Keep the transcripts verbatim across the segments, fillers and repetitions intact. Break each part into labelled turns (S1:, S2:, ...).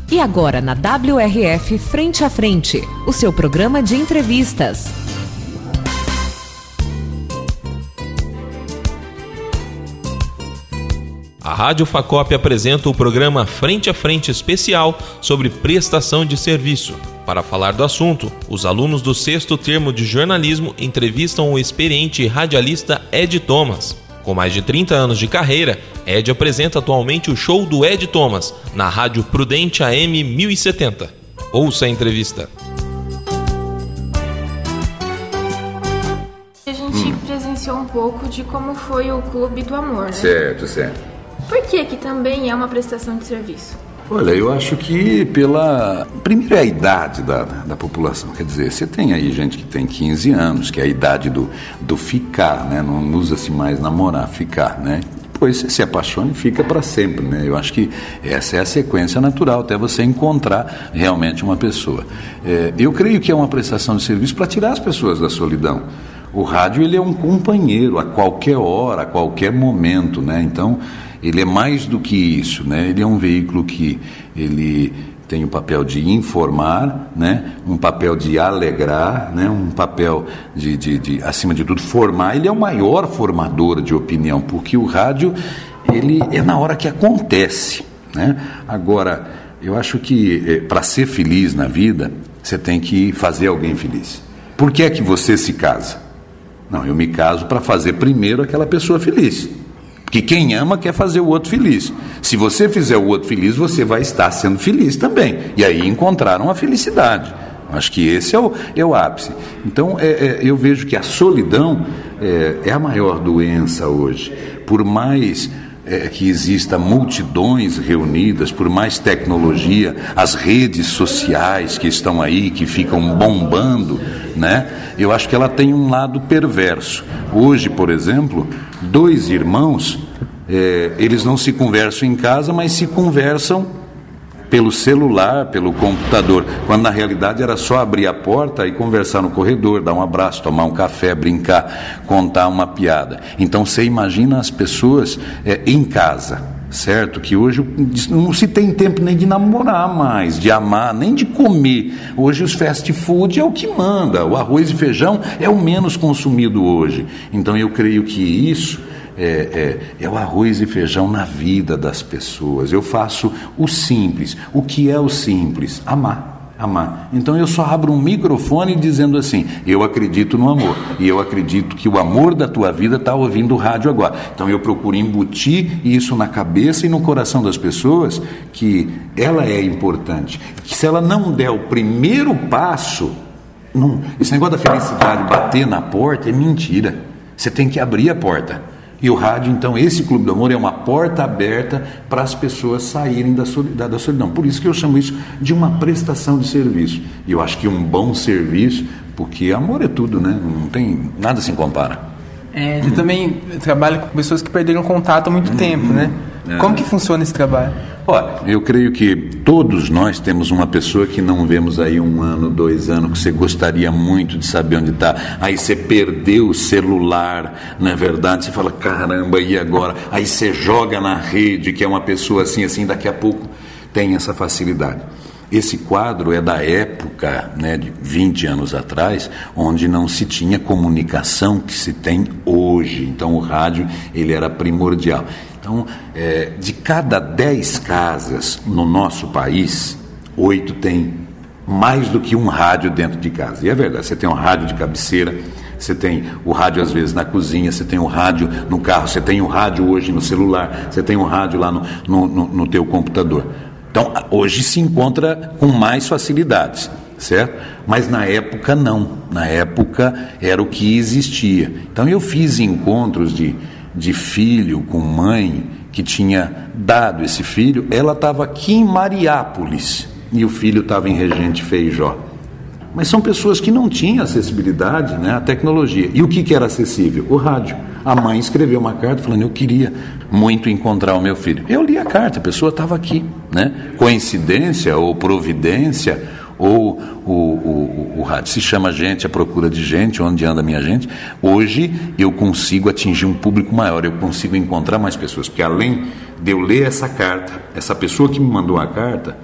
S1: E agora na W R F Frente a Frente, o seu programa de entrevistas.
S2: A Rádio Facop apresenta o programa Frente a Frente especial sobre prestação de serviço. Para falar do assunto, os alunos do sexto termo de jornalismo entrevistam o experiente radialista Ed Thomas. Com mais de trinta anos de carreira, Ed apresenta atualmente o show do Ed Thomas, na Rádio Prudente A M mil e setenta. Ouça a entrevista.
S3: A gente hum. presenciou um pouco de como foi o Clube do Amor, né?
S4: Certo, certo.
S3: Por que que também é uma prestação de serviço?
S4: Olha, eu acho que pela... Primeiro é a idade da, da população, quer dizer, você tem aí gente que tem quinze anos, que é a idade do, do ficar, né? Não usa-se mais namorar, ficar, né? Depois você se apaixona e fica para sempre, né? Eu acho que essa é a sequência natural, até você encontrar realmente uma pessoa. É, eu creio que é uma prestação de serviço para tirar as pessoas da solidão. O rádio, ele é um companheiro a qualquer hora, a qualquer momento, né? Então, ele é mais do que isso, né? Ele é um veículo que ele tem o papel de informar, né? Um papel de alegrar, né? Um papel de, de, de, acima de tudo, formar. Ele é o maior formador de opinião, porque o rádio, ele é na hora que acontece, né? Agora, eu acho que é, para ser feliz na vida, você tem que fazer alguém feliz. Por que é que você se casa? Não, eu me caso para fazer primeiro aquela pessoa feliz. Porque quem ama quer fazer o outro feliz. Se você fizer o outro feliz, você vai estar sendo feliz também. E aí encontraram a felicidade. Acho que esse é o, é o ápice. Então, é, é, eu vejo que a solidão é, é a maior doença hoje. Por mais é, que exista multidões reunidas, por mais tecnologia, as redes sociais que estão aí, que ficam bombando, né? Eu acho que ela tem um lado perverso. Hoje, por exemplo, dois irmãos, é, eles não se conversam em casa, mas se conversam pelo celular, pelo computador, quando na realidade era só abrir a porta e conversar no corredor, dar um abraço, tomar um café, brincar, contar uma piada. Então você imagina as pessoas é, em casa, certo? Que hoje não se tem tempo nem de namorar mais, de amar, nem de comer. Hoje os fast food é o que manda, o arroz e feijão é o menos consumido hoje. Então eu creio que isso É, é, é o arroz e feijão na vida das pessoas. Eu faço o simples. O que é o simples? Amar, amar. Então eu só abro um microfone dizendo assim: eu acredito no amor, e eu acredito que o amor da tua vida está ouvindo o rádio agora. Então eu procuro embutir isso na cabeça e no coração das pessoas, que ela é importante, que se ela não der o primeiro passo, não, esse negócio da felicidade bater na porta é mentira. Você tem que abrir a porta. E o rádio, então, esse Clube do Amor é uma porta aberta para as pessoas saírem da solidão, da solidão. Por isso que eu chamo isso de uma prestação de serviço. E eu acho que um bom serviço, porque amor é tudo, né? Não tem, nada se compara.
S5: É, eu também trabalho com pessoas que perderam contato há muito uhum. tempo, né? É. Como que funciona esse trabalho?
S4: Olha, eu creio que todos nós temos uma pessoa que não vemos aí um ano, dois anos, que você gostaria muito de saber onde está. Aí você perdeu o celular, não é verdade? Você fala, caramba, e agora? Aí você joga na rede, que é uma pessoa assim, assim, daqui a pouco tem essa facilidade. Esse quadro é da época, né, de vinte anos atrás, onde não se tinha comunicação que se tem hoje. Então o rádio, ele era primordial. Então, é, de cada dez casas no nosso país, oito tem mais do que um rádio dentro de casa. E é verdade, você tem um rádio de cabeceira, você tem o rádio às vezes na cozinha, você tem o rádio no carro, você tem o rádio hoje no celular, você tem o rádio lá no, no, no, no teu computador. Então, hoje se encontra com mais facilidades, certo? Mas na época não, na época era o que existia. Então eu fiz encontros de, de filho com mãe que tinha dado esse filho, ela estava aqui em Mariápolis e o filho estava em Regente Feijó. Mas são pessoas que não tinham acessibilidade, né, à tecnologia. E o que, que era acessível? O rádio. A mãe escreveu uma carta falando, eu queria muito encontrar o meu filho. Eu li a carta, a pessoa estava aqui, né? Coincidência ou providência, ou o, o, o, o rádio se chama Gente, a procura de gente, onde anda a minha gente. Hoje eu consigo atingir um público maior, eu consigo encontrar mais pessoas, porque além de eu ler essa carta, essa pessoa que me mandou a carta,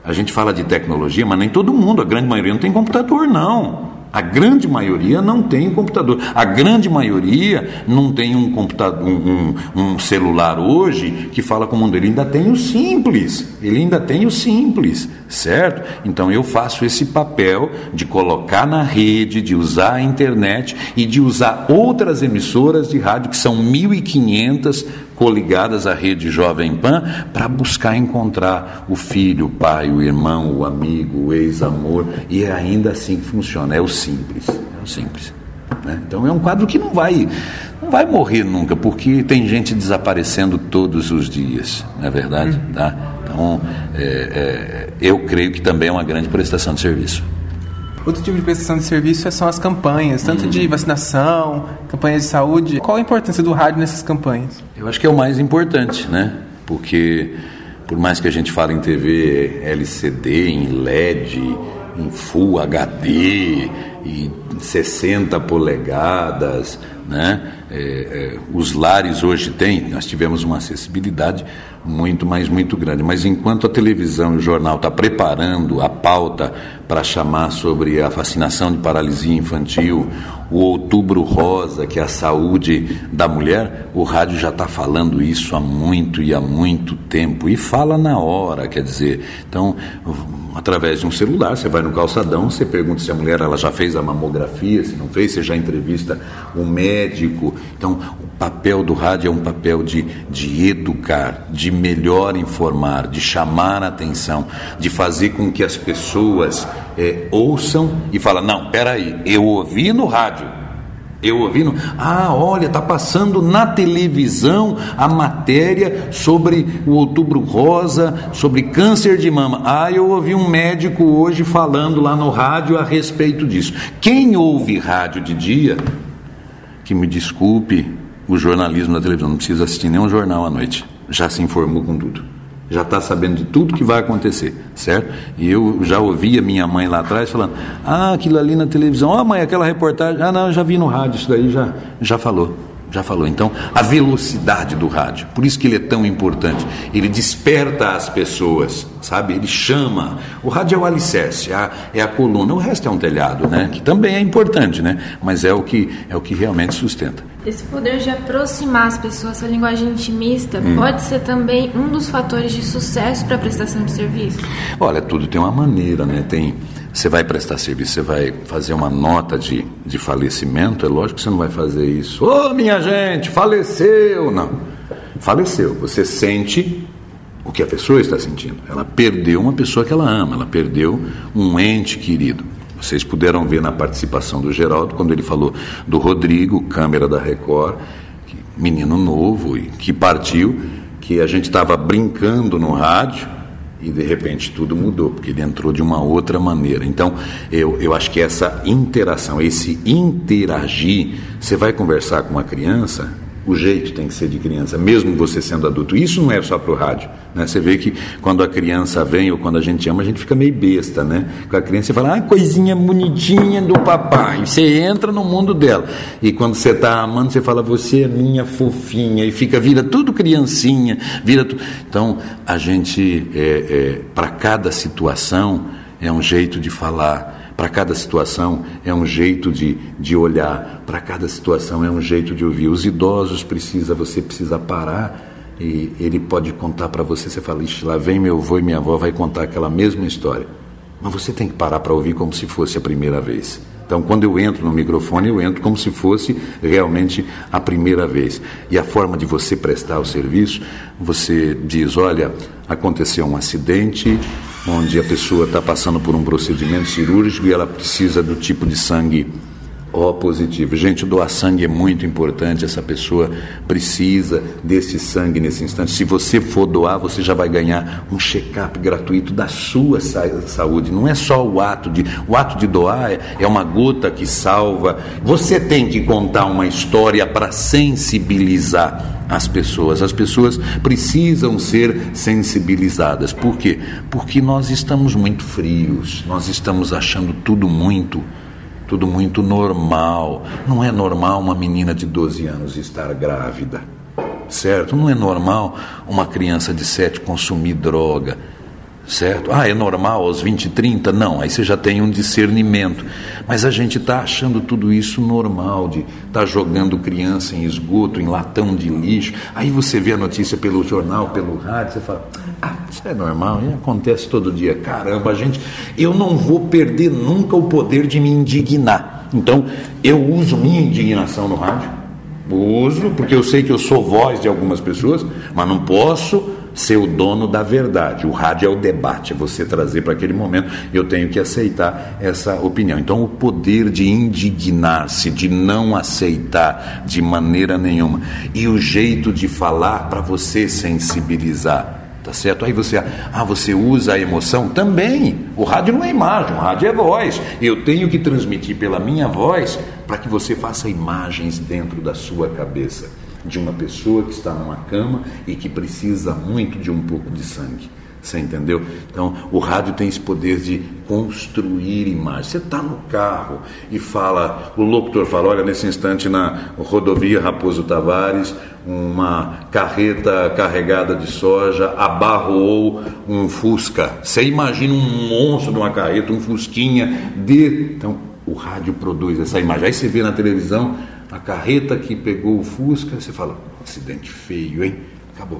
S4: A gente fala de tecnologia, mas nem todo mundo, a grande maioria não tem computador, não. A grande maioria não tem computador. A grande maioria não tem um computador, um, um, um celular hoje que fala com o mundo. Ele ainda tem o simples. Ele ainda tem o simples, certo? Então eu faço esse papel de colocar na rede, de usar a internet e de usar outras emissoras de rádio, que são mil e quinhentas coligadas à rede Jovem Pan, para buscar encontrar o filho, o pai, o irmão, o amigo, o ex-amor, e é ainda assim que funciona, é o simples, é o simples, né? Então é um quadro que não vai, não vai morrer nunca, porque tem gente desaparecendo todos os dias, não é verdade? Uhum. Tá? Então é, é, eu creio que também é uma grande prestação de serviço.
S5: Outro tipo de prestação de serviço são as campanhas, tanto uhum. de vacinação, campanhas de saúde. Qual a importância do rádio nessas campanhas?
S4: Eu acho que é o mais importante, né? Porque por mais que a gente fale em T V L C D, em L E D, em Full H D, em sessenta polegadas, né? É, é, os lares hoje têm, nós tivemos uma acessibilidade muito, mas muito grande, mas enquanto a televisão e o jornal está preparando a pauta para chamar sobre a vacinação de paralisia infantil, o Outubro Rosa, que é a saúde da mulher, o rádio já está falando isso há muito e há muito tempo, e fala na hora, quer dizer, então, através de um celular, você vai no calçadão, você pergunta se a mulher ela já fez a mamografia, se não fez, você já entrevista um médico. Então, o papel do rádio é um papel de, de educar, de melhor informar, de chamar a atenção, de fazer com que as pessoas é, ouçam e falem, não, peraí, eu ouvi no rádio, eu ouvi no... Ah, olha, está passando na televisão a matéria sobre o Outubro Rosa, sobre câncer de mama. Ah, eu ouvi um médico hoje falando lá no rádio a respeito disso. Quem ouve rádio de dia, que me desculpe o jornalismo da televisão, não precisa assistir nenhum jornal à noite, já se informou com tudo, já está sabendo de tudo que vai acontecer, certo? E eu já ouvi a minha mãe lá atrás falando, ah, aquilo ali na televisão, ó, oh, mãe, aquela reportagem, ah, não, eu já vi no rádio, isso daí já, já falou, já falou. Então, a velocidade do rádio, por isso que ele é tão importante, ele desperta as pessoas, sabe? Ele chama, o rádio é o alicerce, é a, é a coluna, o resto é um telhado, né? Que também é importante, né? Mas é o que, é o que realmente sustenta.
S3: Esse poder de aproximar as pessoas, essa linguagem intimista, hum. pode ser também um dos fatores de sucesso para a prestação de serviço?
S4: Olha, tudo tem uma maneira, né? Tem, você vai prestar serviço, você vai fazer uma nota de, de falecimento, é lógico que você não vai fazer isso. Ô, oh, minha gente, faleceu! Não, faleceu. Você sente o que a pessoa está sentindo. Ela perdeu uma pessoa que ela ama, ela perdeu um ente querido. Vocês puderam ver na participação do Geraldo, quando ele falou do Rodrigo, câmera da Record, que, menino novo, que partiu, que a gente estava brincando no rádio e de repente tudo mudou, porque ele entrou de uma outra maneira. Então, eu, eu acho que essa interação, esse interagir, você vai conversar com uma criança, o jeito tem que ser de criança, mesmo você sendo adulto. Isso não é só para o rádio, né? Você vê que quando a criança vem ou quando a gente ama, a gente fica meio besta, né? Com a criança você fala, ah, coisinha bonitinha do papai. Você entra no mundo dela. E quando você está amando, você fala, você é minha fofinha. E fica, vira tudo criancinha. Vira tu... Então, a gente, é, é, para cada situação, é um jeito de falar. Para cada situação é um jeito de, de olhar, para cada situação é um jeito de ouvir. Os idosos precisa, você precisa parar e ele pode contar para você, você fala, ixi, lá vem meu avô e minha avó vai contar aquela mesma história. Mas você tem que parar para ouvir como se fosse a primeira vez. Então, quando eu entro no microfone, eu entro como se fosse realmente a primeira vez. E a forma de você prestar o serviço, você diz, olha, aconteceu um acidente onde a pessoa está passando por um procedimento cirúrgico e ela precisa do tipo de sangue O positivo. Gente, doar sangue é muito importante, essa pessoa precisa desse sangue nesse instante. Se você for doar, você já vai ganhar um check-up gratuito da sua saúde. Não é só o ato de... O ato de doar é uma gota que salva. Você tem que contar uma história para sensibilizar as pessoas. As pessoas precisam ser sensibilizadas. Por quê? Porque nós estamos muito frios, nós estamos achando tudo muito... Tudo muito normal. Não é normal uma menina de doze anos estar grávida, certo? Não é normal uma criança de sete consumir droga. certo? Ah, é normal aos vinte, trinta? Não, aí você já tem um discernimento. Mas a gente está achando tudo isso normal, de estar tá jogando criança em esgoto, em latão de lixo. Aí você vê a notícia pelo jornal, pelo rádio, você fala, ah, isso é normal, isso acontece todo dia. Caramba, gente, eu não vou perder nunca o poder de me indignar. Então, eu uso minha indignação no rádio, uso, porque eu sei que eu sou voz de algumas pessoas, mas não posso ser o dono da verdade. O rádio é o debate, é você trazer para aquele momento, eu tenho que aceitar essa opinião. Então o poder de indignar-se, de não aceitar de maneira nenhuma, e o jeito de falar para você sensibilizar, tá certo? Aí você, ah, você usa a emoção também. O rádio não é imagem, o rádio é voz. Eu tenho que transmitir pela minha voz para que você faça imagens dentro da sua cabeça de uma pessoa que está numa cama e que precisa muito de um pouco de sangue. Você entendeu? Então, o rádio tem esse poder de construir imagens. Você está no carro e fala, o locutor fala, olha, nesse instante na rodovia Raposo Tavares, uma carreta carregada de soja abarroou um Fusca. Você imagina um monstro de uma carreta, um Fusquinha de... Então, o rádio produz essa imagem. Aí você vê na televisão a carreta que pegou o Fusca, você fala, acidente feio, hein? Acabou.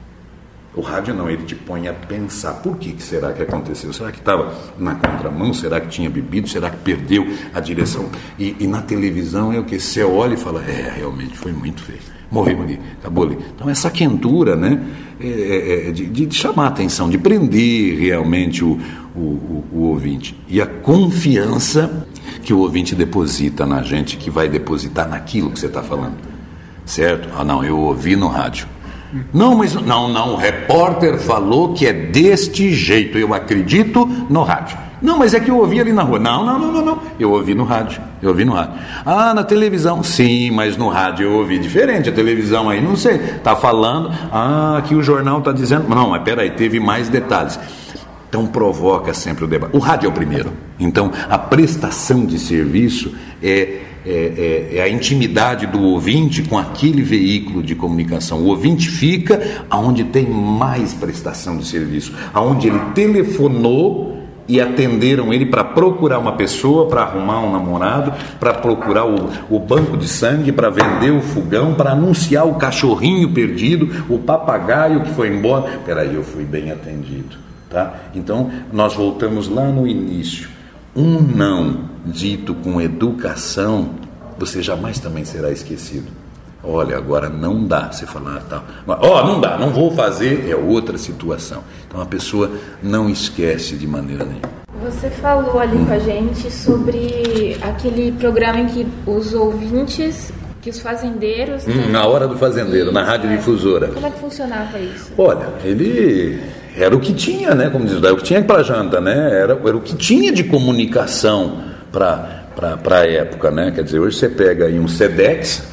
S4: O rádio não, ele te põe a pensar, por que, que será que aconteceu? Será que estava na contramão? Será que tinha bebido? Será que perdeu a direção? E, e na televisão é o que? Você olha e fala, é, realmente foi muito feio. Morreu ali, acabou ali. Então essa quentura, né, é, é, de, de chamar a atenção, de prender realmente o, o, o, o ouvinte. E a confiança que o ouvinte deposita na gente, que vai depositar naquilo que você está falando. Certo? Ah, não, eu ouvi no rádio. Não, mas não, não, o repórter falou que é deste jeito, eu acredito no rádio. Não, mas é que eu ouvi ali na rua. Não, não, não, não, não, eu ouvi no rádio, eu ouvi no rádio. Ah, na televisão, sim, mas no rádio eu ouvi diferente, a televisão aí, não sei, tá falando, ah, aqui o jornal tá dizendo, não, mas peraí, teve mais detalhes. Então provoca sempre o debate. O rádio é o primeiro. Então a prestação de serviço é, é, é, é a intimidade do ouvinte com aquele veículo de comunicação. O ouvinte fica onde tem mais prestação de serviço, aonde ele telefonou e atenderam ele para procurar uma pessoa, para arrumar um namorado, para procurar o, o banco de sangue, para vender o fogão, para anunciar o cachorrinho perdido, o papagaio que foi embora. Peraí, eu fui bem atendido. Tá? Então, nós voltamos lá no início. Um não dito com educação, você jamais também será esquecido. Olha, agora não dá. Você falar, ah, tá. Ó, oh, não dá, não vou fazer, é outra situação. Então, a pessoa não esquece de maneira nenhuma.
S3: Você falou ali hum. com a gente sobre aquele programa em que os ouvintes, que os fazendeiros...
S4: Hum, na hora do fazendeiro, isso, na radiodifusora.
S3: Como é que funcionava isso?
S4: Olha, ele... Era o que tinha, né? Como diz, era o que tinha para janta, né? Era, era o que tinha de comunicação para a época, né? Quer dizer, hoje você pega aí um Sedex,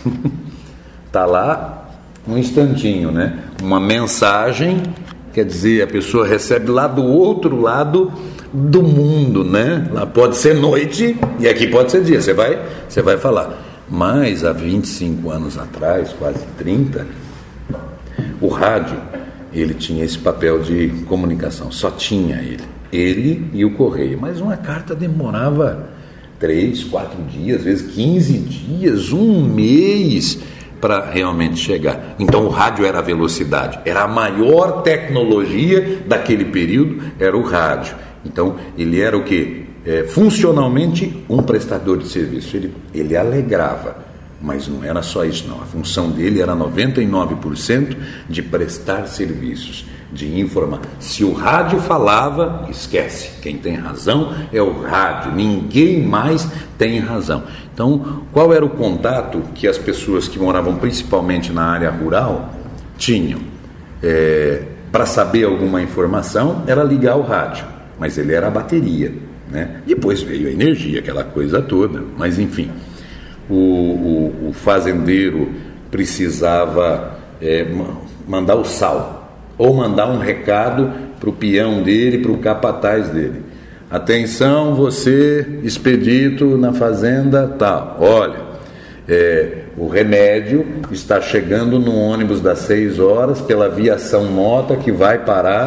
S4: tá lá um instantinho, né? Uma mensagem, quer dizer, a pessoa recebe lá do outro lado do mundo, né? Lá pode ser noite e aqui pode ser dia, você vai, você vai falar. Mas há vinte e cinco anos atrás, quase trinta, o rádio, ele tinha esse papel de comunicação, só tinha ele, ele e o correio, mas uma carta demorava três, quatro dias, às vezes quinze dias, um mês para realmente chegar. Então o rádio era a velocidade, era a maior tecnologia daquele período, era o rádio. Então ele era o quê? É, funcionalmente um prestador de serviço, ele, ele alegrava. Mas não era só isso, não. A função dele era noventa e nove por cento de prestar serviços, de informar. Se o rádio falava, esquece. Quem tem razão é o rádio. Ninguém mais tem razão. Então, qual era o contato que as pessoas que moravam principalmente na área rural tinham? É, para saber alguma informação, era ligar o rádio. Mas ele era a bateria, né? Depois veio a energia, aquela coisa toda. Mas, enfim... O, o, o fazendeiro precisava é, mandar o sal, ou mandar um recado para o peão dele, para o capataz dele. Atenção, você, expedito na fazenda tal, olha, é, o remédio está chegando no ônibus das seis horas pela viação nota que vai parar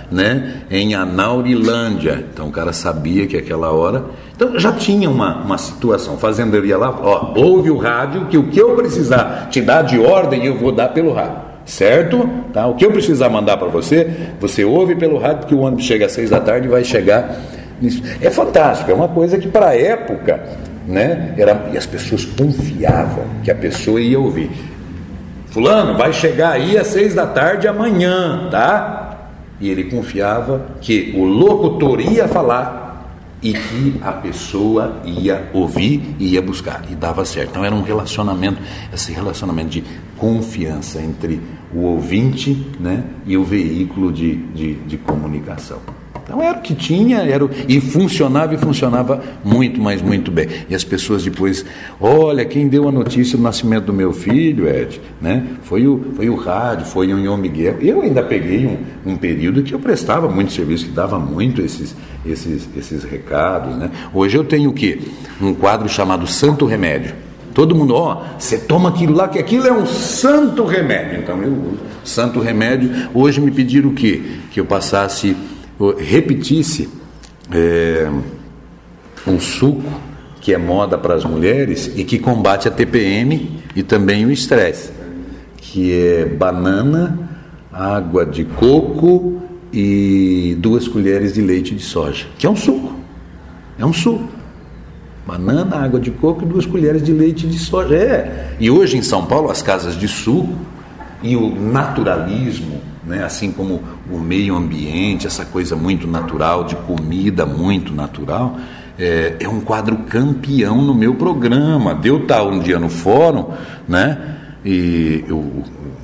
S4: né, em Anaurilândia. Então o cara sabia que aquela hora... Então já tinha uma, uma situação. O fazendeiro ia lá, ó, ouve o rádio, que o que eu precisar te dar de ordem, eu vou dar pelo rádio. Certo? Tá? O que eu precisar mandar para você, você ouve pelo rádio, porque o ônibus chega às seis da tarde e vai chegar nisso. É fantástico, é uma coisa que para a época, né, era, e as pessoas confiavam que a pessoa ia ouvir. Fulano, vai chegar aí às seis da tarde amanhã, tá? E ele confiava que o locutor ia falar e que a pessoa ia ouvir e ia buscar, e dava certo. Então era um relacionamento, esse relacionamento de confiança entre o ouvinte, né, e o veículo de, de, de comunicação. Então era o que tinha, era o, e funcionava e funcionava muito, mas muito bem. E as pessoas depois, olha, quem deu a notícia do nascimento do meu filho, Ed, né, foi, o, foi o rádio, foi o Nhô Miguel. Eu ainda peguei um, um período que eu prestava muito serviço, que dava muito esses, esses, esses recados, né. Hoje eu tenho o quê? Um quadro chamado Santo Remédio. Todo mundo, ó, você toma aquilo lá, que aquilo é um santo remédio. Então eu uso santo remédio. Hoje me pediram o quê? Que eu passasse... repetisse é, um suco que é moda para as mulheres e que combate a T P M e também o estresse, que é banana, água de coco e duas colheres de leite de soja, que é um suco, é um suco, banana, água de coco e duas colheres de leite de soja. É. E hoje em São Paulo as casas de suco e o naturalismo, né, assim como o meio ambiente, essa coisa muito natural, de comida muito natural, é, é um quadro campeão no meu programa. Deu tal um dia no fórum, né, e o,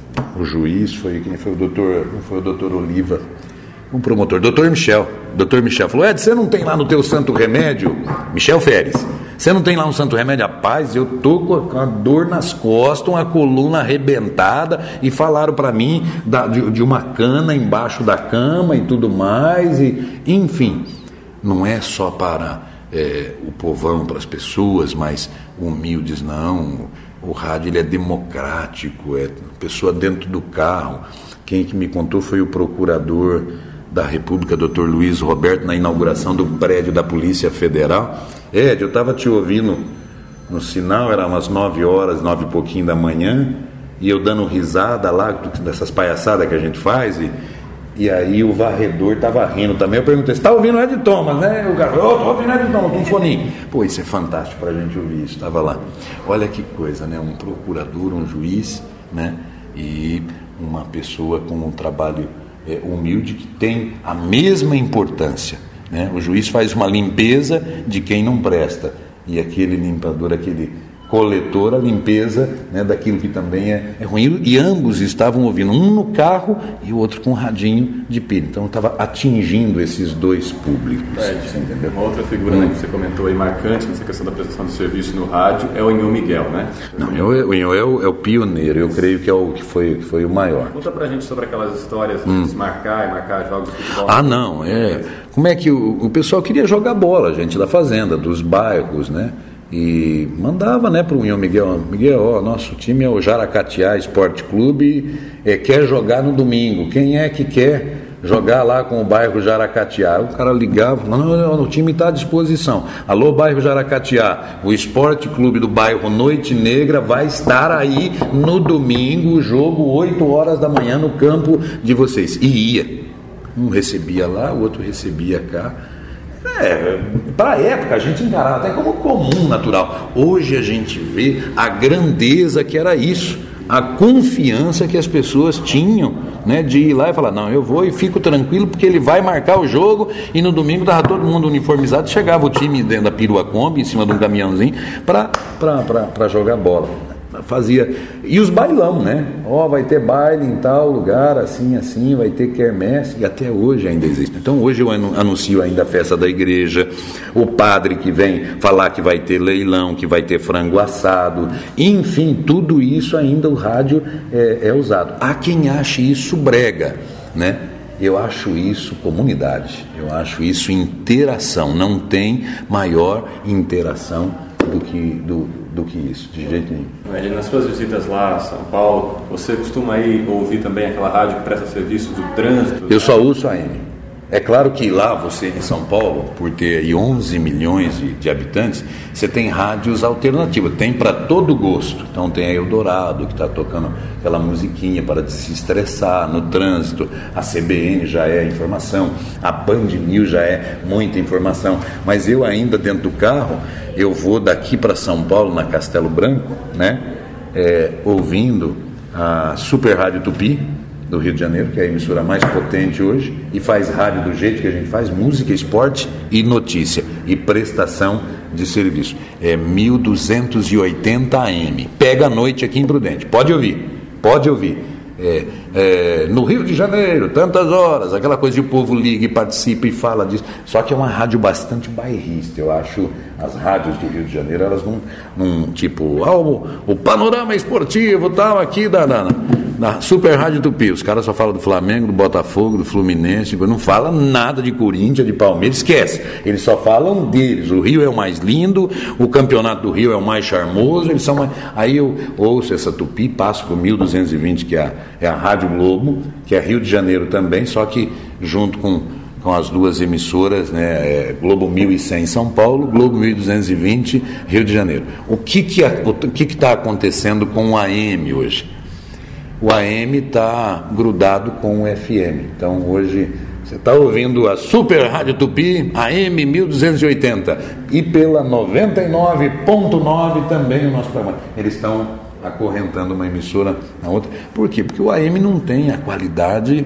S4: o juiz foi, quem foi o doutor, foi o doutor Oliva, um promotor, doutor Michel, doutor Michel falou, Ed, você não tem lá no teu santo remédio, Michel Feres, você não tem lá um santo remédio? Rapaz, eu tô com a dor nas costas, uma coluna arrebentada, e falaram para mim da, de, de uma cana embaixo da cama e tudo mais, e, enfim, não é só para é, o povão, para as pessoas mais humildes, não. O rádio, ele é democrático, é pessoa dentro do carro. Quem que me contou foi o procurador da República, doutor Luiz Roberto, na inauguração do prédio da Polícia Federal. Ed, eu estava te ouvindo no sinal, era umas nove horas, nove e pouquinho da manhã, e eu dando risada lá, dessas palhaçadas que a gente faz, e, e aí o varredor estava rindo também. Eu perguntei, você está ouvindo Ed Thomas, né? O cara falou, estou ouvindo Ed Thomas, com um foninho. Pô, isso é fantástico para a gente ouvir isso, estava lá. Olha que coisa, né? Um procurador, um juiz, né? E uma pessoa com um trabalho é, humilde, que tem a mesma importância, né? O juiz faz uma limpeza de quem não presta, e aquele limpador, aquele coletor, a limpeza, né, daquilo que também é, é ruim, e ambos estavam ouvindo, um no carro e o outro com um radinho de pilha. Então estava atingindo esses dois públicos.
S6: É, você entendeu? Uma outra figura, hum. né, que você comentou aí, marcante nessa questão da prestação de serviço no rádio, é o Nhô Miguel, né?
S4: Não, o Nhô é o, é o pioneiro, eu creio que é o que foi, que foi o maior.
S6: Conta pra gente sobre aquelas histórias hum. de desmarcar e marcar jogos de futebol.
S4: Ah, não, é. Como é que o, o pessoal queria jogar bola, gente da fazenda, dos bairros, né? E mandava, né, para o Nhô Miguel, Miguel, ó, nosso time é o Jaracatiá Esporte Clube, é, quer jogar no domingo, quem é que quer jogar lá com o bairro Jaracatiá? O cara ligava, não, não, não, o time está à disposição. Alô, bairro Jaracatiá, o Esporte Clube do bairro Noite Negra vai estar aí no domingo, o jogo oito horas da manhã no campo de vocês. E ia, um recebia lá, o outro recebia cá. É, para a época a gente encarava até como comum, natural. Hoje a gente vê a grandeza que era isso, a confiança que as pessoas tinham, né, de ir lá e falar, não, eu vou e fico tranquilo porque ele vai marcar o jogo. E no domingo estava todo mundo uniformizado, chegava o time dentro da perua Kombi, em cima de um caminhãozinho, para jogar bola. Fazia, e os bailão, né? Ó, oh, vai ter baile em tal lugar, assim, assim, vai ter quermesse, e até hoje ainda existe. Então hoje eu anuncio ainda a festa da igreja, o padre que vem falar que vai ter leilão, que vai ter frango assado, enfim, tudo isso ainda o rádio é, é usado. Há quem ache isso brega, né? Eu acho isso comunidade, eu acho isso interação, não tem maior interação do que, do, do que isso, de jeito nenhum.
S6: Nas suas visitas lá a São Paulo, você costuma ir ouvir também aquela rádio que presta serviço do trânsito?
S4: Eu só uso a M. É claro que lá, você em São Paulo, por ter aí onze milhões de, de habitantes, você tem rádios alternativas, tem para todo gosto. Então tem a Eldorado, que está tocando aquela musiquinha para se estressar no trânsito, a C B N já é informação, a Band News já é muita informação, mas eu ainda dentro do carro, eu vou daqui para São Paulo, na Castelo Branco, né, é, ouvindo a Super Rádio Tupi, do Rio de Janeiro, que é a emissora mais potente hoje, e faz rádio do jeito que a gente faz, música, esporte e notícia, e prestação de serviço. É mil duzentos e oitenta A M. Pega a noite aqui em Prudente. Pode ouvir, pode ouvir. É, é, no Rio de Janeiro, tantas horas, aquela coisa de o povo liga e participa e fala disso. Só que é uma rádio bastante bairrista. Eu acho as rádios do Rio de Janeiro, elas não, não tipo, ah, o, o panorama esportivo tal, aqui da, da, da Super Rádio Tupi. Os caras só falam do Flamengo, do Botafogo, do Fluminense, não fala nada de Corinthians, de Palmeiras, esquece. Eles só falam deles. O Rio é o mais lindo, o campeonato do Rio é o mais charmoso, eles são mais... Aí eu ouço essa Tupi, passo por mil duzentos e vinte, que é a, é a Rádio Globo, que é Rio de Janeiro também, só que junto com, com as duas emissoras, né, é Globo mil e cem São Paulo, Globo mil duzentos e vinte Rio de Janeiro. O que que o que que está acontecendo com o A M hoje? O A M está grudado com o F M. Então hoje você está ouvindo a Super Rádio Tupi, A M mil duzentos e oitenta, e pela noventa e nove ponto nove também o nosso programa. Eles estão acorrentando uma emissora na outra. Por quê? Porque o A M não tem a qualidade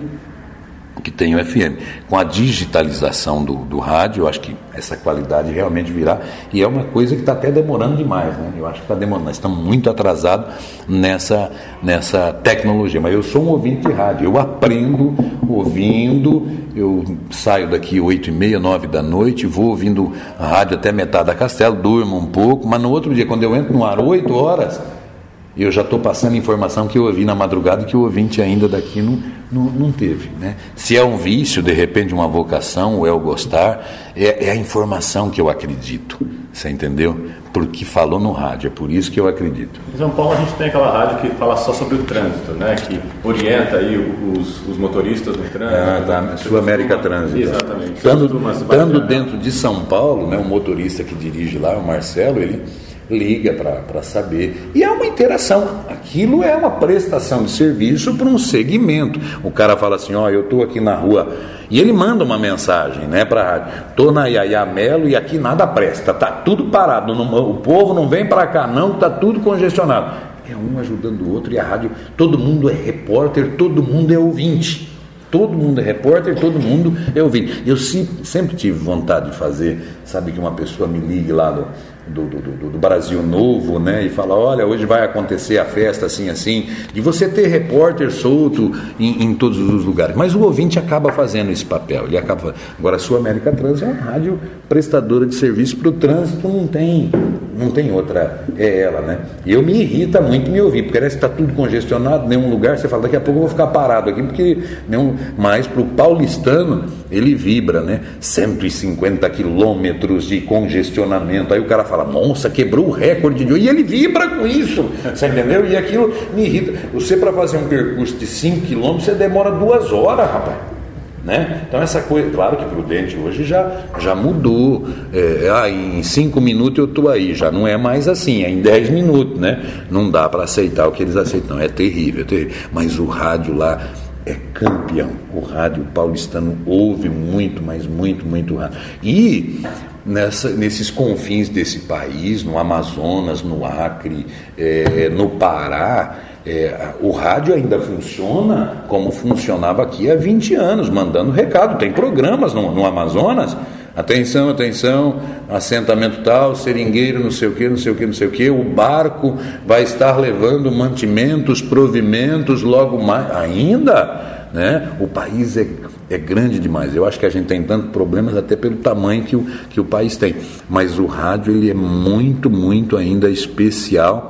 S4: que tem o F M. Com a digitalização do, do rádio, eu acho que essa qualidade realmente virá, e é uma coisa que está até demorando demais, né? Eu acho que está demorando, nós estamos muito atrasados nessa, nessa tecnologia, mas eu sou um ouvinte de rádio, eu aprendo ouvindo, eu saio daqui oito e meia, nove da noite, vou ouvindo a rádio até metade da Castelo, durmo um pouco, mas no outro dia, quando eu entro no ar oito horas, eu já estou passando informação que eu ouvi na madrugada e que o ouvinte ainda daqui não, não, não teve, né? Se é um vício, de repente uma vocação, ou é o gostar, é, é a informação que eu acredito, você entendeu? Porque falou no rádio, é por isso que eu acredito.
S6: Em São Paulo a gente tem aquela rádio que fala só sobre o trânsito, né? Que orienta aí os, os motoristas no trânsito.
S4: Ah, tá. Sul América Trânsito.
S6: Exatamente.
S4: Estando dentro de São Paulo, né, o motorista que dirige lá, o Marcelo, ele liga para saber, e é uma interação, aquilo é uma prestação de serviço para um segmento. O cara fala assim, ó, oh, eu estou aqui na rua, e ele manda uma mensagem, né, para a rádio, estou na Yaya Melo e aqui nada presta, está tudo parado, não, o povo não vem para cá não, está tudo congestionado. É um ajudando o outro, e a rádio, todo mundo é repórter, todo mundo é ouvinte. Todo mundo é repórter, todo mundo é ouvinte. Eu sempre tive vontade de fazer, sabe, que uma pessoa me ligue lá do, do, do, do Brasil Novo, né, e fala, olha, hoje vai acontecer a festa assim, assim, e você ter repórter solto em, em todos os lugares. Mas o ouvinte acaba fazendo esse papel, ele acaba... Agora, a Sul América Trânsito é uma rádio prestadora de serviço para o trânsito, não tem, não tem outra, é ela, né? E eu me irrita muito me ouvir, porque parece que está tudo congestionado, nenhum lugar, você fala, daqui a pouco eu vou ficar parado aqui, porque nenhum... Mas para o paulistano, ele vibra, né? cento e cinquenta quilômetros de congestionamento, aí o cara fala, nossa, quebrou o recorde de hoje, e ele vibra com isso, você entendeu? E aquilo me irrita. Você, para fazer um percurso de cinco quilômetros, você demora duas horas, rapaz. Né? Então essa coisa, claro que Prudente hoje já, já mudou, é, ah, em cinco minutos eu estou aí, já não é mais assim, é em dez minutos, né? Não dá para aceitar o que eles aceitam, é terrível, é terrível, mas o rádio lá é campeão, o rádio paulistano ouve muito, mas muito, muito rádio, e nessa, nesses confins desse país, no Amazonas, no Acre, é, no Pará, É, o rádio ainda funciona como funcionava aqui há vinte anos, mandando recado. Tem programas no, no Amazonas, atenção, atenção, assentamento tal, seringueiro, não sei o que, não sei o que, não sei o que, o barco vai estar levando mantimentos, provimentos logo mais, ainda, né? O país é, é grande demais. Eu acho que a gente tem tantos problemas até pelo tamanho que o, que o país tem, mas o rádio, ele é muito, muito ainda especial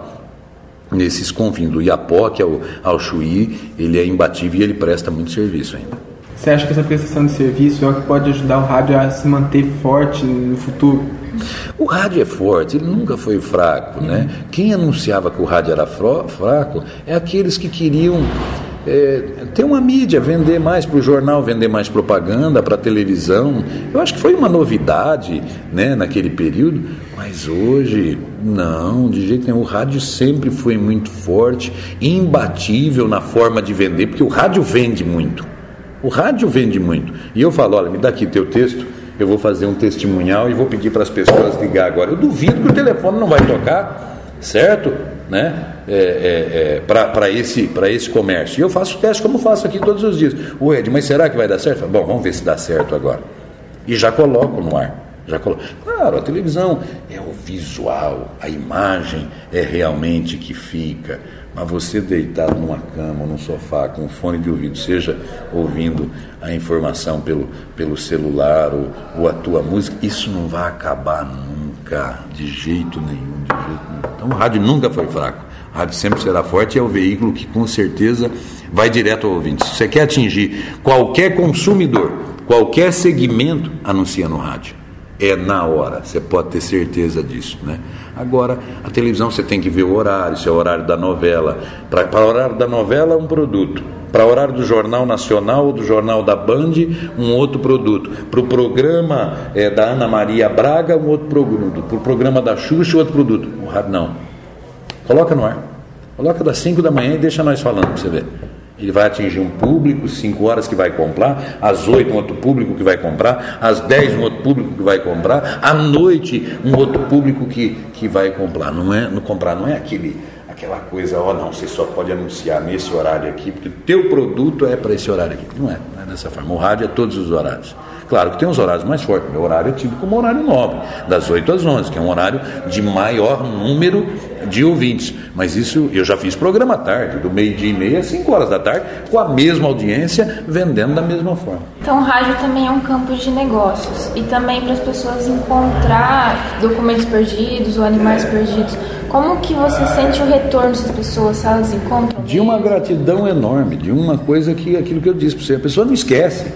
S4: nesses confins. Do Iapoque ao, ao Chuí, ele é imbatível e ele presta muito serviço ainda.
S5: Você acha que essa prestação de serviço é o que pode ajudar o rádio a se manter forte no futuro?
S4: O rádio é forte, ele nunca foi fraco, né? Quem anunciava que o rádio era fraco é aqueles que queriam é, ter uma mídia, vender mais para o jornal, vender mais propaganda, para a televisão. Eu acho que foi uma novidade, né, naquele período, mas hoje, não, de jeito nenhum. O rádio sempre foi muito forte, imbatível na forma de vender, porque o rádio vende muito. O rádio vende muito. E eu falo, olha, me dá aqui teu texto, eu vou fazer um testemunhal e vou pedir para as pessoas ligar agora. Eu duvido que o telefone não vai tocar, certo? Né? É, é, é, para esse, esse comércio. E eu faço o teste como faço aqui todos os dias. O Ed, mas será que vai dar certo? Bom, vamos ver se dá certo agora. E já coloco no ar. Já coloco. Claro, a televisão é o visual, a imagem é realmente que fica. Mas você deitado numa cama ou num sofá com um fone de ouvido, seja ouvindo a informação pelo, pelo celular ou, ou a tua música, isso não vai acabar nunca, de jeito nenhum, de jeito nenhum. Então o rádio nunca foi fraco, o rádio sempre será forte e é o veículo que com certeza vai direto ao ouvinte. Se você quer atingir qualquer consumidor, qualquer segmento, anuncia no rádio. É na hora, você pode ter certeza disso, né? Agora, a televisão você tem que ver o horário, se é o horário da novela. Para o horário da novela, um produto. Para o horário do Jornal Nacional ou do Jornal da Band, um outro produto. Para o programa é, da Ana Maria Braga, um outro produto. Para o programa da Xuxa, outro produto. O rádio não. Coloca no ar. Coloca das cinco da manhã e deixa nós falando para você ver. Ele vai atingir um público, cinco horas que vai comprar, às oito um outro público que vai comprar, às dez um outro público que vai comprar, à noite um outro público que, que vai comprar. Não é, não comprar não é aquele, aquela coisa, ó, não, você só pode anunciar nesse horário aqui, porque o teu produto é para esse horário aqui. Não é, não é dessa forma. O rádio é todos os horários. Claro que tem os horários mais fortes. Meu horário é tido como horário nobre, das oito às onze, que é um horário de maior número de ouvintes. Mas isso, eu já fiz programa à tarde, do meio-dia e meia às cinco horas da tarde, com a mesma audiência, vendendo da mesma forma.
S3: Então o rádio também é um campo de negócios. E também para as pessoas encontrar documentos perdidos ou animais perdidos. Como que você sente o retorno dessas pessoas, se elas encontram?
S4: De uma gratidão enorme, de uma coisa que, aquilo que eu disse para você, a pessoa não esquece.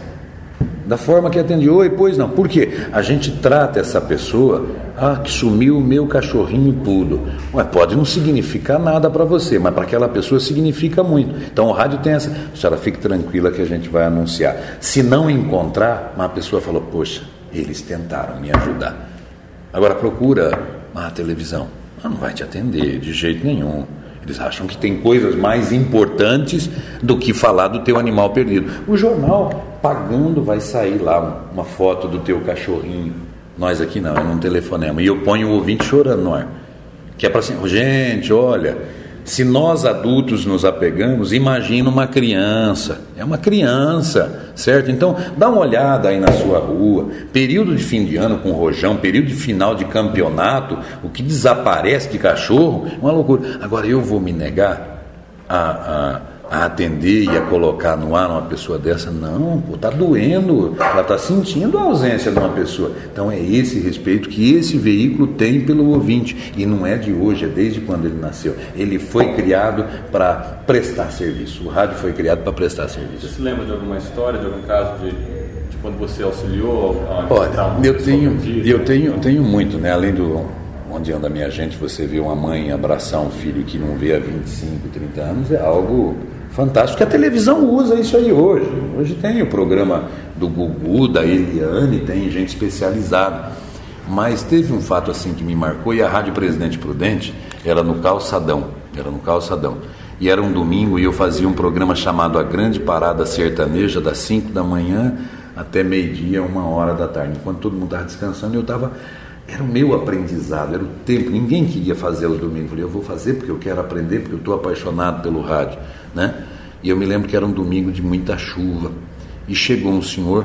S4: Da forma que atende, oi, pois não. Por quê? A gente trata essa pessoa, ah, que sumiu o meu cachorrinho pudo. Ué, pode não significar nada para você, mas para aquela pessoa significa muito. Então o rádio tem essa, a senhora fique tranquila que a gente vai anunciar. Se não encontrar, uma pessoa falou, poxa, eles tentaram me ajudar. Agora procura a televisão. Ela não vai te atender de jeito nenhum. Eles acham que tem coisas mais importantes do que falar do teu animal perdido. O jornal, pagando, vai sair lá uma foto do teu cachorrinho. Nós aqui não, é num telefonema. E eu ponho o ouvinte chorando no ar. Que é para assim, gente, olha, se nós adultos nos apegamos, imagina uma criança. É uma criança, certo? Então, dá uma olhada aí na sua rua. Período de fim de ano com rojão, período de final de campeonato, o que desaparece de cachorro, é uma loucura. Agora, eu vou me negar a, a, a atender e a colocar no ar uma pessoa dessa? Não, pô, tá doendo, ela tá sentindo a ausência de uma pessoa. Então, é esse respeito que esse veículo tem pelo ouvinte. E não é de hoje, é desde quando ele nasceu. Ele foi criado para prestar serviço. O rádio foi criado para prestar serviço.
S6: Você se lembra de alguma história, de algum caso de, de quando você auxiliou? A
S4: Olha, eu tenho, eu tenho, tenho muito, né? Além do onde anda a minha gente, você vê uma mãe abraçar um filho que não vê há vinte e cinco, trinta anos, é algo fantástico, que a televisão usa isso aí hoje. Hoje tem o programa do Gugu, da Eliane, tem gente especializada. Mas teve um fato assim que me marcou, e a Rádio Presidente Prudente era no Calçadão, era no Calçadão. E era um domingo e eu fazia um programa chamado A Grande Parada Sertaneja, das cinco da manhã até meio-dia, uma hora da tarde. Enquanto todo mundo estava descansando, eu estava... Era o meu aprendizado, era o tempo. Ninguém queria fazer os domingos. Eu falei, eu vou fazer porque eu quero aprender, porque eu estou apaixonado pelo rádio, né? E eu me lembro que era um domingo de muita chuva. E chegou um senhor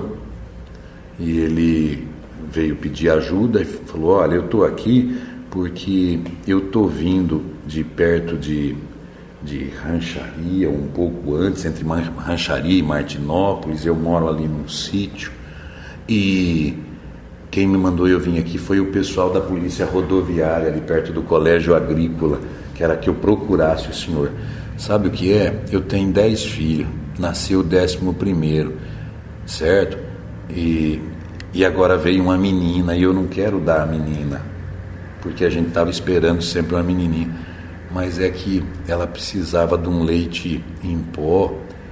S4: e ele veio pedir ajuda e falou, olha, eu estou aqui porque eu estou vindo de perto de... de Rancharia, um pouco antes, entre Rancharia e Martinópolis. Eu moro ali num sítio e quem me mandou eu vir aqui foi o pessoal da Polícia Rodoviária, ali perto do Colégio Agrícola, que era que eu procurasse o senhor. Sabe o que é? Eu tenho dez filhos, nasceu o décimo primeiro, certo? E, e agora veio uma menina e eu não quero dar a menina, porque a gente estava esperando sempre uma menininha. Mas é que ela precisava de um leite em pó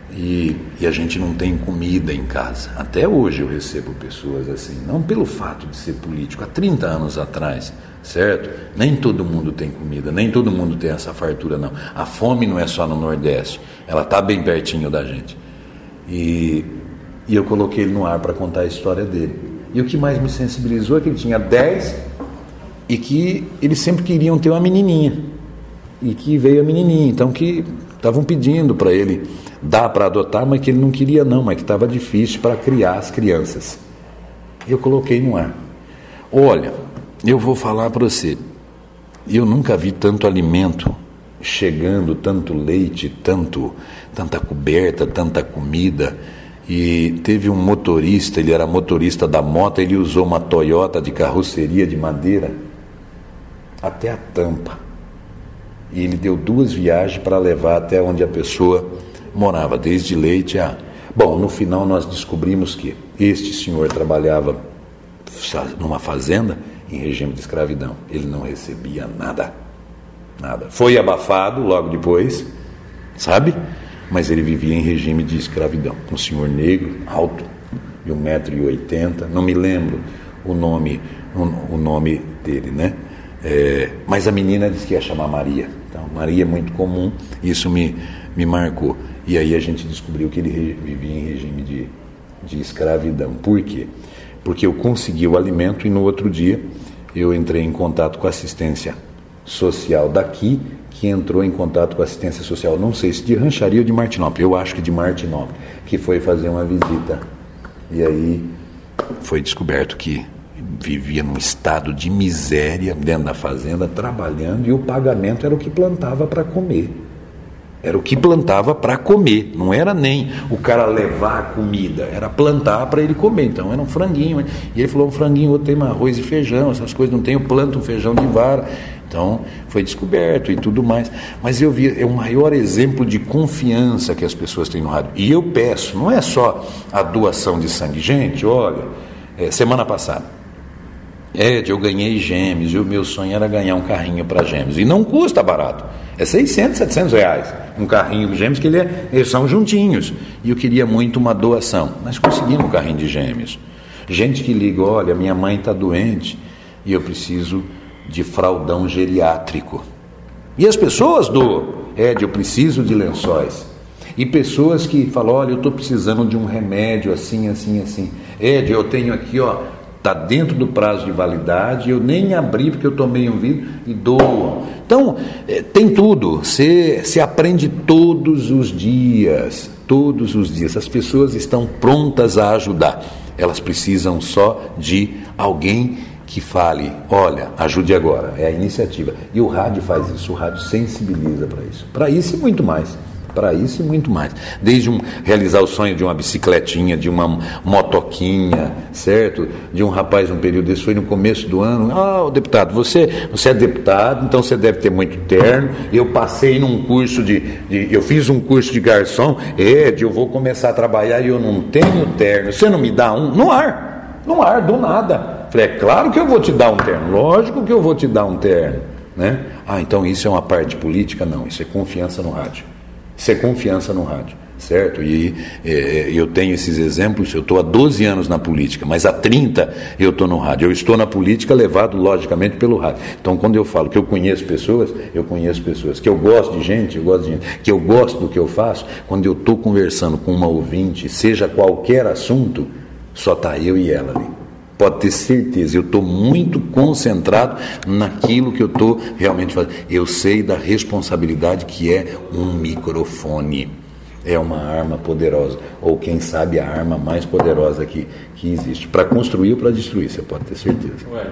S4: E, e a gente não tem comida em casa. Até hoje eu recebo pessoas assim, não pelo fato de ser político, há trinta anos atrás, certo? Nem todo mundo tem comida, nem todo mundo tem essa fartura, não. A fome não é só no Nordeste, ela está bem pertinho da gente. E, e eu coloquei ele no ar para contar a história dele. E o que mais me sensibilizou é que ele tinha dez e que eles sempre queriam ter uma menininha. E que veio a menininha, então que estavam pedindo para ele dar para adotar, mas que ele não queria não, mas que estava difícil para criar as crianças. Eu coloquei no ar. Olha, eu vou falar para você, eu nunca vi tanto alimento chegando, tanto leite, tanto, tanta coberta, tanta comida. E teve um motorista, ele era motorista da moto, ele usou uma Toyota de carroceria de madeira até a tampa. E ele deu duas viagens para levar até onde a pessoa morava, desde leite a... Bom, no final nós descobrimos que este senhor trabalhava numa fazenda em regime de escravidão. Ele não recebia nada, nada. Foi abafado logo depois, sabe? Mas ele vivia em regime de escravidão. Um senhor negro, alto, de um metro e oitenta, não me lembro o nome, o, o nome dele, né? É, mas a menina disse que ia chamar Maria. Então, Maria é muito comum, isso me, me marcou. E aí a gente descobriu que ele re, vivia em regime de, de escravidão. Por quê? Porque eu consegui o alimento e no outro dia eu entrei em contato com a assistência social daqui, que entrou em contato com a assistência social, não sei se de Rancharia ou de Martinópolis, eu acho que de Martinópolis, que foi fazer uma visita. E aí foi descoberto que vivia num estado de miséria dentro da fazenda, trabalhando, e o pagamento era o que plantava para comer. Era o que plantava para comer, não era nem o cara levar a comida, era plantar para ele comer. Então era um franguinho, e ele falou: um franguinho, outro tem arroz e feijão, essas coisas não tem, eu planto um feijão de vara. Então foi descoberto e tudo mais. Mas eu vi, é o maior exemplo de confiança que as pessoas têm no rádio. E eu peço, não é só a doação de sangue. Gente, olha, é, semana passada, Ed, eu ganhei Gêmeos, e o meu sonho era ganhar um carrinho para Gêmeos. E não custa barato, é seiscentos, setecentos reais. Um carrinho de Gêmeos, que ele é, eles são juntinhos. E eu queria muito uma doação. Nós conseguimos um carrinho de Gêmeos. Gente que liga: olha, minha mãe está doente e eu preciso de fraldão geriátrico. E as pessoas doam: Ed, eu preciso de lençóis. E pessoas que falam: olha, eu estou precisando de um remédio assim, assim, assim. Ed, eu tenho aqui, ó, está dentro do prazo de validade, eu nem abri porque eu tomei um vidro, e doam. Então, é, tem tudo, você, você aprende todos os dias, todos os dias. As pessoas estão prontas a ajudar, elas precisam só de alguém que fale: olha, ajude agora, é a iniciativa. E o rádio faz isso, o rádio sensibiliza para isso, para isso e muito mais. Para isso e muito mais. Desde um, realizar o sonho de uma bicicletinha, de uma motoquinha, certo? De um rapaz, um período desse, foi no começo do ano: ah, oh, deputado, você, você é deputado, então você deve ter muito terno. Eu passei num curso de, de eu fiz um curso de garçom. Ed, eu vou começar a trabalhar e eu não tenho terno. Você não me dá um? No ar, no ar, do nada. Falei: é claro que eu vou te dar um terno, lógico que eu vou te dar um terno, né? Ah, então isso é uma parte política? Não, isso é confiança no rádio. Isso é confiança no rádio, certo? E é, eu tenho esses exemplos. Eu estou há doze anos na política, mas há trinta eu estou no rádio. Eu estou na política levado, logicamente, pelo rádio. Então, quando eu falo que eu conheço pessoas, eu conheço pessoas. Que eu gosto de gente, eu gosto de gente. Que eu gosto do que eu faço, quando eu estou conversando com uma ouvinte, seja qualquer assunto, só está eu e ela ali. Pode ter certeza, eu estou muito concentrado naquilo que eu estou realmente fazendo. Eu sei da responsabilidade que é um microfone. É uma arma poderosa, ou quem sabe a arma mais poderosa que, que existe, para construir ou para destruir, você pode ter certeza.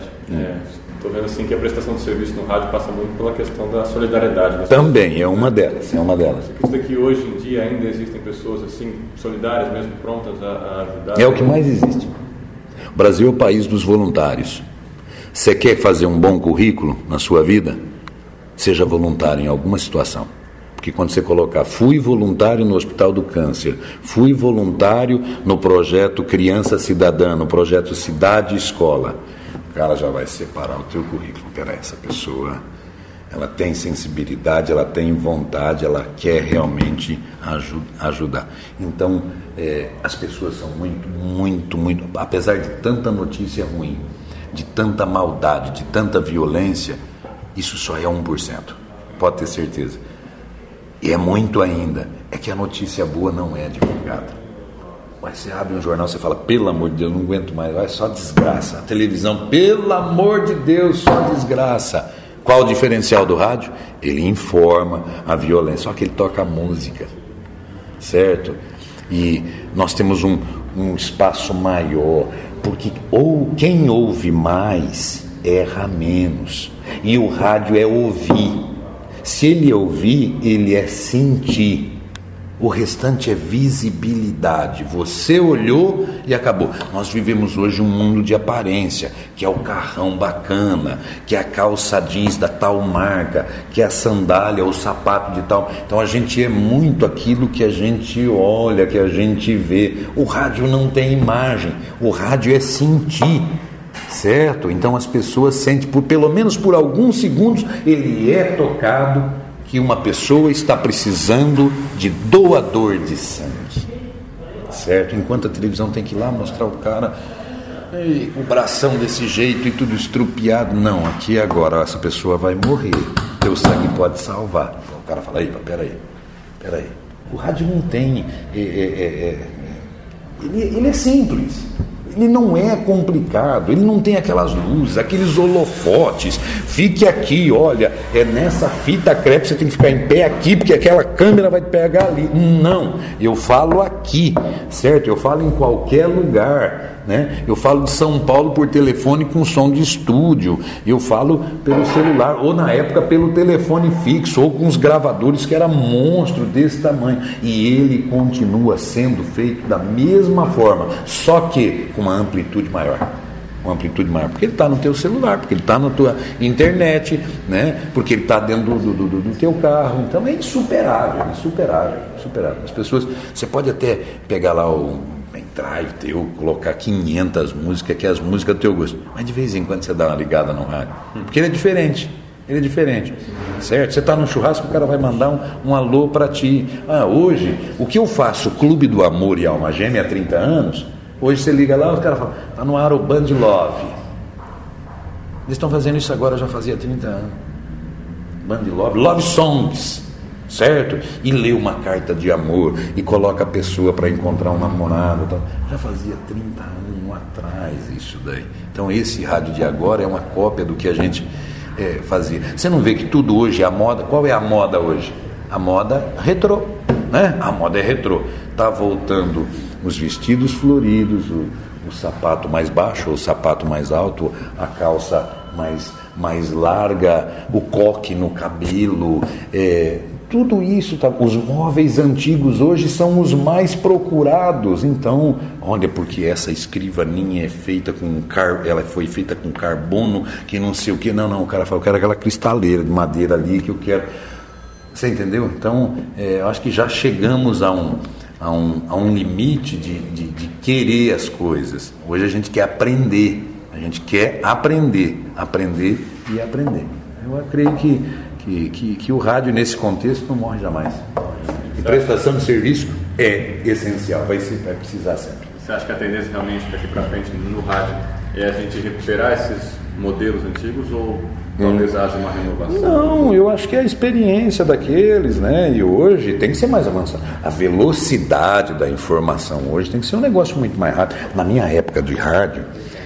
S6: Estou vendo assim que a prestação de serviço no rádio passa muito pela questão da solidariedade. Né?
S4: Também, é uma delas, é uma delas.
S6: Você acredita que hoje em dia ainda existem pessoas assim, solidárias mesmo, prontas a, a ajudar?
S4: É o que mais existe. O Brasil é o país dos voluntários. Você quer fazer um bom currículo na sua vida? Seja voluntário em alguma situação. Porque quando você colocar: fui voluntário no Hospital do Câncer, fui voluntário no projeto Criança Cidadã, no projeto Cidade Escola, o cara já vai separar o teu currículo. Peraí, essa pessoa ela tem sensibilidade, ela tem vontade, ela quer realmente aju- ajudar. Então, é, as pessoas são muito, muito, muito, apesar de tanta notícia ruim, de tanta maldade, de tanta violência, isso só é um por cento, pode ter certeza. E é muito ainda, é que a notícia boa não é divulgada. Mas você abre um jornal, você fala, pelo amor de Deus, não aguento mais, vai só desgraça. A televisão, pelo amor de Deus, só desgraça. Qual o diferencial do rádio? Ele informa a violência, só que ele toca a música, certo? E nós temos um, um espaço maior, porque ou quem ouve mais erra menos. E o rádio é ouvir. Se ele ouvir, ele é sentir. O restante é visibilidade. Você olhou e acabou. Nós vivemos hoje um mundo de aparência, que é o carrão bacana, que é a calça jeans da tal marca, que é a sandália ou o sapato de tal. Então a gente é muito aquilo que a gente olha, que a gente vê. O rádio não tem imagem, o rádio é sentir, certo? Então as pessoas sentem, por, pelo menos por alguns segundos, ele é tocado que uma pessoa está precisando de doador de sangue, certo? Enquanto a televisão tem que ir lá mostrar o cara, ei, o bração desse jeito e tudo estrupiado. Não, aqui agora essa pessoa vai morrer, teu sangue pode salvar. O cara fala, aí, peraí, peraí. O rádio não tem, é, é, é, ele, ele é simples. Ele não é complicado, ele não tem aquelas luzes, aqueles holofotes. Fique aqui, olha, é nessa fita crepe, você tem que ficar em pé aqui, porque aquela câmera vai te pegar ali. Não, eu falo aqui, certo? Eu falo em qualquer lugar, né? Eu falo de São Paulo por telefone com som de estúdio, eu falo pelo celular, ou na época pelo telefone fixo, ou com os gravadores que era monstro desse tamanho. E ele continua sendo feito da mesma forma, só que com uma amplitude maior, uma amplitude maior, porque ele está no teu celular, porque ele está na tua internet, né? Porque ele está dentro do, do, do, do teu carro. Então é insuperável, insuperável, insuperável. As pessoas, você pode até pegar lá o pendrive teu, colocar quinhentas músicas, que é as músicas do teu gosto, mas de vez em quando você dá uma ligada no rádio, porque ele é diferente. Ele é diferente, certo? Você está no churrasco, o cara vai mandar um, um alô para ti. Ah, hoje, o que eu faço, Clube do Amor e Alma Gêmea há trinta anos, hoje você liga lá, os caras falam, está no ar o Band Love. Eles estão fazendo isso agora, já fazia trinta anos. Band Love, Love Songs, certo? E lê uma carta de amor e coloca a pessoa para encontrar um namorado. Tal. Já fazia trinta anos atrás isso daí. Então esse rádio de agora é uma cópia do que a gente é, fazia. Você não vê que tudo hoje é a moda? Qual é a moda hoje? A moda retrô, né? A moda é retrô. Está voltando os vestidos floridos, o, o sapato mais baixo, o sapato mais alto, a calça mais, mais larga, o coque no cabelo, é, tudo isso, tá, os móveis antigos hoje são os mais procurados. Então, olha, porque essa escrivaninha é feita com car, ela foi feita com carbono, que não sei o que, não, não, o cara fala, eu quero aquela cristaleira de madeira ali que eu quero. Você entendeu? Então, é, eu acho que já chegamos a um A um, a um limite de, de, de querer as coisas. Hoje a gente quer aprender, a gente quer aprender, aprender e aprender. Eu creio que, que, que, que o rádio nesse contexto não morre jamais. E prestação de serviço é essencial, vai, ser, vai precisar sempre.
S6: Você acha que a tendência realmente daqui para frente no rádio é a gente recuperar esses modelos antigos ou talvez haja uma renovação?
S4: Não, eu acho que é a experiência daqueles, né? E hoje tem que ser mais avançado. A velocidade da informação hoje tem que ser um negócio muito mais rápido. Na minha época de rádio,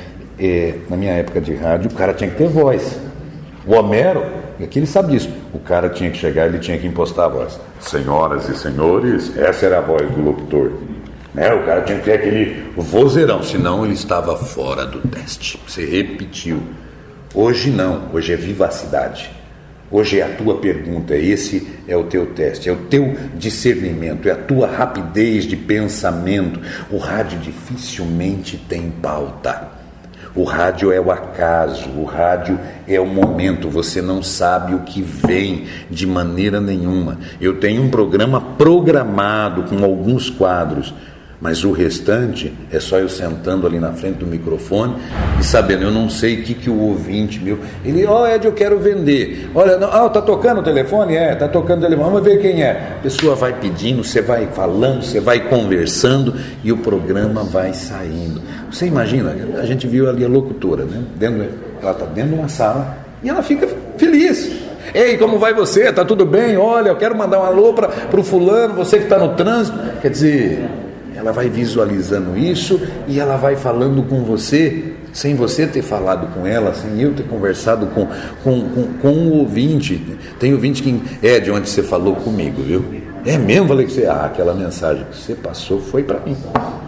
S4: é, na minha época de rádio, o cara tinha que ter voz. O Homero, aqui ele sabe disso. O cara tinha que chegar, ele tinha que impostar a voz. Senhoras e senhores, essa era a voz do locutor. Né? O cara tinha que ter aquele vozeirão, senão ele estava fora do teste. Você repetiu. Hoje não, hoje é vivacidade. Hoje é a tua pergunta, esse é o teu teste, é o teu discernimento, é a tua rapidez de pensamento. O rádio dificilmente tem pauta. O rádio é o acaso, o rádio é o momento, você não sabe o que vem de maneira nenhuma. Eu tenho um programa programado com alguns quadros, Mas o restante é só eu sentando ali na frente do microfone e sabendo, eu não sei o que, que o ouvinte meu... Ele, ó, oh, Ed, eu quero vender. Olha, não, ah, tá tocando o telefone? É, tá tocando o telefone. Vamos ver quem é. A pessoa vai pedindo, você vai falando, você vai conversando e o programa vai saindo. Você imagina, a gente viu ali a locutora, né? Dentro, ela tá dentro de uma sala e ela fica feliz. Ei, como vai você? Tá tudo bem? Olha, eu quero mandar um alô para o fulano, você que está no trânsito. Quer dizer... Ela vai visualizando isso e ela vai falando com você, sem você ter falado com ela, sem eu ter conversado com, com, com, com o ouvinte. Tem ouvinte que é de onde você falou comigo, viu? É mesmo? Falei que você, ah, aquela mensagem que você passou foi para mim.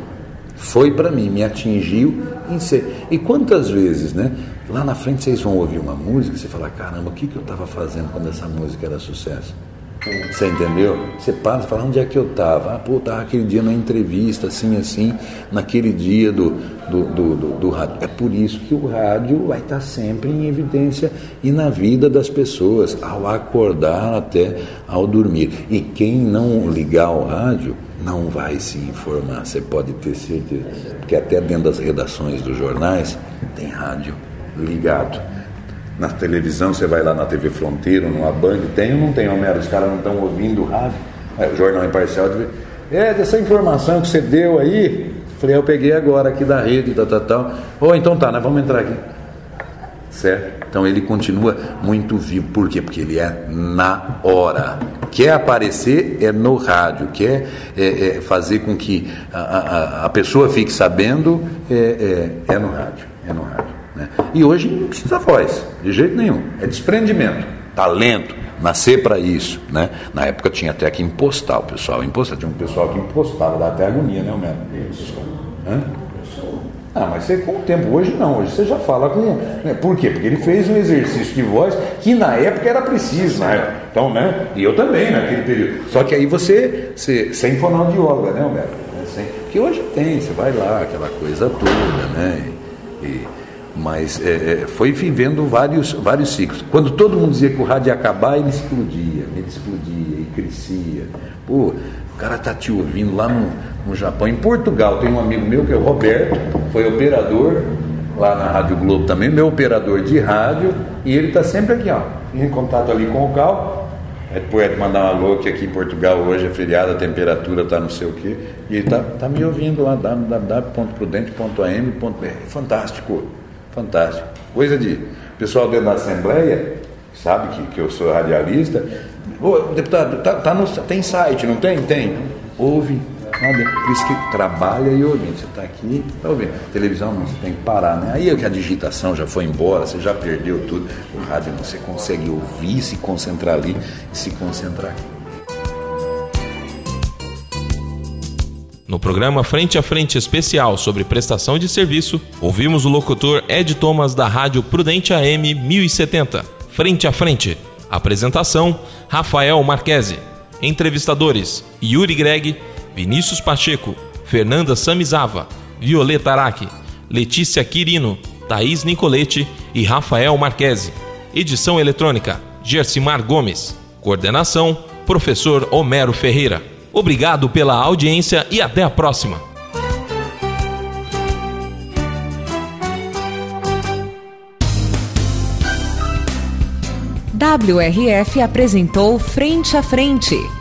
S4: Foi para mim, me atingiu em ser. E quantas vezes, né? Lá na frente vocês vão ouvir uma música e você fala, caramba, o que, que eu estava fazendo quando essa música era sucesso? Você entendeu? Você passa e fala, onde é que eu estava? Ah, pô, estava aquele dia na entrevista, assim, assim, naquele dia do, do, do, do, do rádio. É por isso que o rádio vai estar sempre em evidência e na vida das pessoas, ao acordar até ao dormir. E quem não ligar ao rádio não vai se informar, você pode ter certeza. Porque até dentro das redações dos jornais tem rádio ligado. Na televisão, você vai lá na T V Fronteira, numa Band, tem ou não tem, Homero? Os caras não estão ouvindo o rádio. É, o Jornal Imparcial, é, dessa informação que você deu aí, falei, eu peguei agora aqui da rede, tal, tal, tal. Ou então tá, nós vamos entrar aqui. Certo? Então ele continua muito vivo. Por quê? Porque ele é na hora. Quer aparecer, é no rádio. Quer é, é, fazer com que a, a, a pessoa fique sabendo, é, é, é no rádio. É no rádio. Né? E hoje não precisa voz, de jeito nenhum. É desprendimento, talento, nascer para isso. Né? Na época tinha até que impostar o pessoal. Impostar, tinha um pessoal que impostava, dá até agonia, né, Homero? Hã? Ah, mas você com o tempo, hoje não, hoje você já fala com... Né? Por quê? Porque ele fez um exercício de voz que na época era preciso, né? Então, né? E eu também naquele período. Só que aí você, você sem fonoaudióloga, né, Homero? Sem, porque hoje tem, você vai lá, aquela coisa toda, né? E, e, mas é, foi vivendo vários, vários ciclos. Quando todo mundo dizia que o rádio ia acabar, ele explodia, ele explodia e crescia. Pô, o cara tá te ouvindo lá no, no Japão. Em Portugal tem um amigo meu que é o Roberto, foi operador lá na Rádio Globo também, meu operador de rádio, e ele tá sempre aqui, ó, em contato ali com o Cal. É, depois é mandar um alô que aqui em Portugal hoje é feriado, a temperatura tá não sei o quê, e ele tá, tá me ouvindo lá, w w w ponto prudente ponto a m ponto b r. Fantástico, fantástico. Coisa de pessoal dentro da Assembleia, sabe que, que eu sou radialista. Ô, deputado, tá, tá no, tem site, não tem? Tem. Ouve. Por isso que trabalha e ouve. Você está aqui, está ouvindo. Televisão não, você tem que parar, né? Aí é que a digitação já foi embora, você já perdeu tudo. O rádio você consegue ouvir, se concentrar ali e se concentrar aqui.
S2: No programa Frente a Frente especial sobre prestação de serviço, ouvimos o locutor Ed Thomas da Rádio Prudente A M mil e setenta. Frente a Frente. Apresentação, Rafael Marquesi. Entrevistadores, Yuri Greg, Vinícius Pacheco, Fernanda Samizava, Violeta Araque, Letícia Quirino, Thaís Nicolete e Rafael Marquesi. Edição eletrônica, Gersimar Gomes. Coordenação, professor Homero Ferreira. Obrigado pela audiência e até a próxima.
S1: W R F apresentou Frente a Frente.